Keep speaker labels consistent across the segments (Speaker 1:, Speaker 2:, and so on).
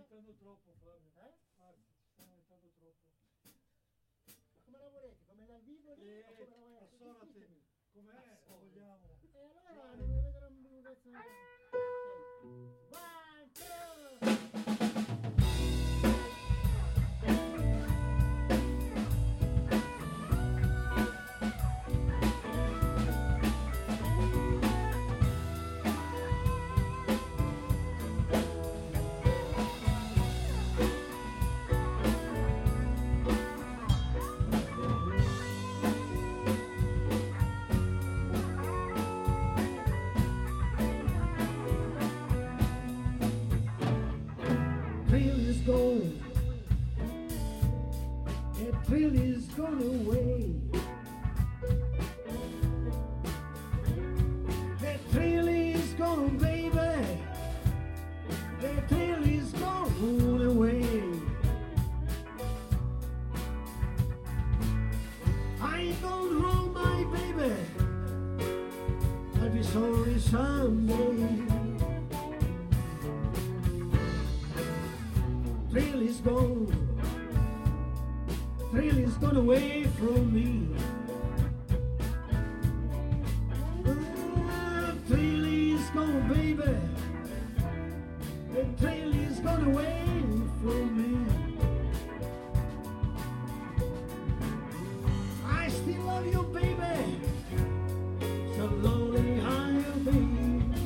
Speaker 1: aumentando troppo, Flavio. Sta aumentando troppo.
Speaker 2: Come la volete? Come dal vivo lì? O come la volete?
Speaker 1: Assorati, com'è? Vogliamo.
Speaker 2: E allora non mi vedrò un pezzo. One, two. Thrill is gone, that thrill is gone away. That thrill is gone, baby. That thrill is gone away. I ain't gone home, my baby. I'll be sorry someday. Thrill is gone, thrill is gone away from me. Thrill is gone, baby. The thrill is gone away from me. I still love you, baby. So lonely I'll be.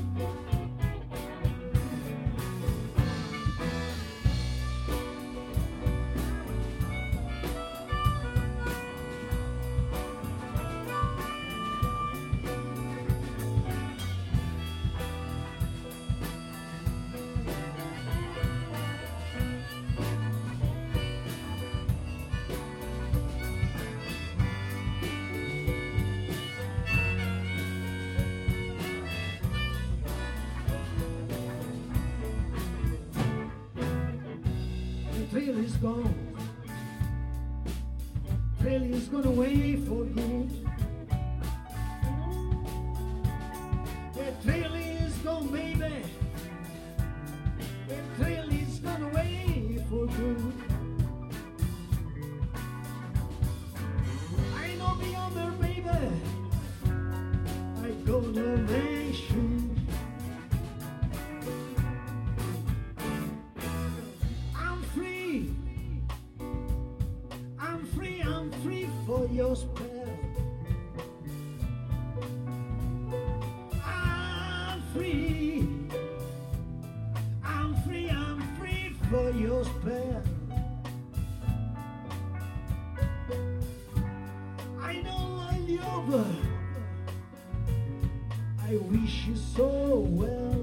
Speaker 2: The thrill is gone, thrill is gone away for good. The thrill is gone, baby. The thrill is gone away for good. I know beyond there, baby. I go to mention. I'm free for your spell. I'm free for your spell. I know I'm over. I wish you so well.